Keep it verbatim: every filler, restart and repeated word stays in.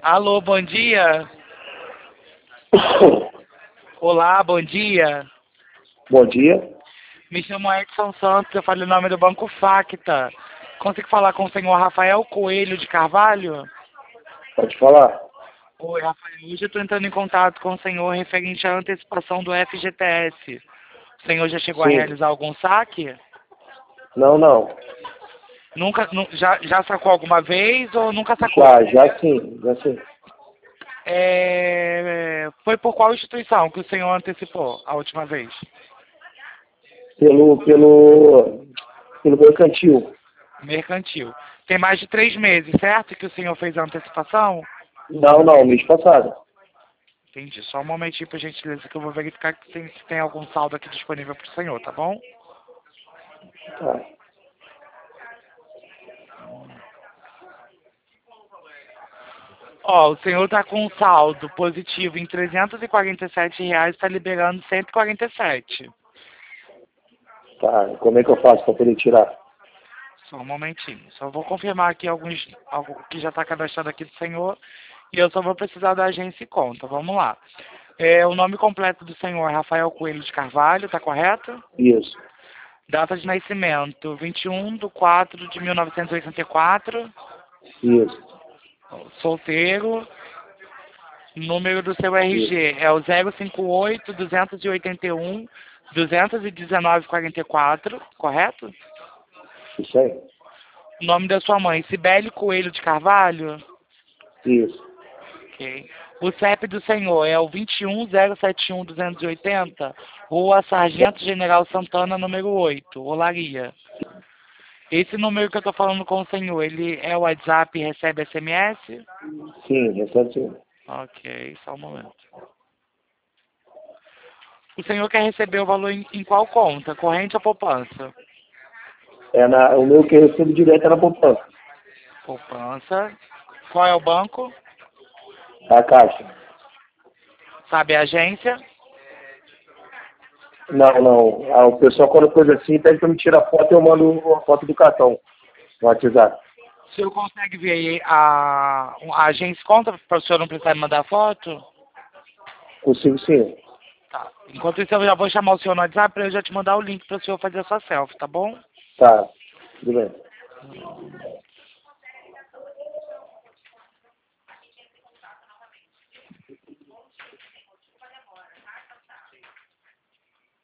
Alô, bom dia. Olá, bom dia. Bom dia. Me chamo Edson Santos, eu falo em nome do Banco Facta. Consigo falar com o senhor Rafael Coelho de Carvalho? Pode falar. Oi, Rafael. Hoje eu estou entrando em contato com o senhor referente à antecipação do F G T S. O senhor já chegou a Sim. realizar algum saque? Não, não. Nunca, nu- já, já sacou alguma vez ou nunca sacou? Já, já sim, já sim. É, foi por qual instituição que o senhor antecipou a última vez? Pelo, pelo, pelo mercantil. Mercantil. Tem mais de três meses, certo? Que o senhor fez a antecipação? Não, não, mês passado. Entendi. Só um momentinho, por gentileza, que eu vou verificar que tem, se tem algum saldo aqui disponível para o senhor, tá bom? Tá. Ó, o senhor está com um saldo positivo em trezentos e quarenta e sete reais, está liberando cento e quarenta e sete. Tá. Como é que eu faço para poder tirar? Só um momentinho. Só vou confirmar aqui alguns, algo que já está cadastrado aqui do senhor. E eu só vou precisar da agência e conta. Vamos lá. É, o nome completo do senhor é Rafael Coelho de Carvalho, tá correto? Isso. Data de nascimento, vinte e um de quatro de mil novecentos e oitenta e quatro. Isso. Solteiro. Número do seu Isso. R G é o zero cinco oito, duzentos e oitenta e um, duzentos e dezenove, quarenta e quatro, correto? Isso aí. O nome da sua mãe, Cibele Coelho de Carvalho? Isso. Ok. O C E P do senhor é o vinte e um, zero setenta e um, duzentos e oitenta, Rua Sargento General Santana, número oito, Olaria. Esse número que eu estou falando com o senhor, ele é o WhatsApp e recebe S M S? Sim, recebe sim. Ok, só um momento. O senhor quer receber o valor em, em qual conta? Corrente ou poupança? É na, o meu que eu recebo direto é na poupança. Poupança. Qual é o banco? A caixa. Sabe a agência? Não, não. Ah, o pessoal quando coisa assim pede para me tirar foto, eu mando a foto do cartão no WhatsApp. O senhor consegue ver aí a, a agência conta para o senhor não precisar me mandar foto? Consigo sim. Tá. Enquanto isso, eu já vou chamar o senhor no WhatsApp para eu já te mandar o link para o senhor fazer a sua selfie, tá bom? Tá. Tudo bem.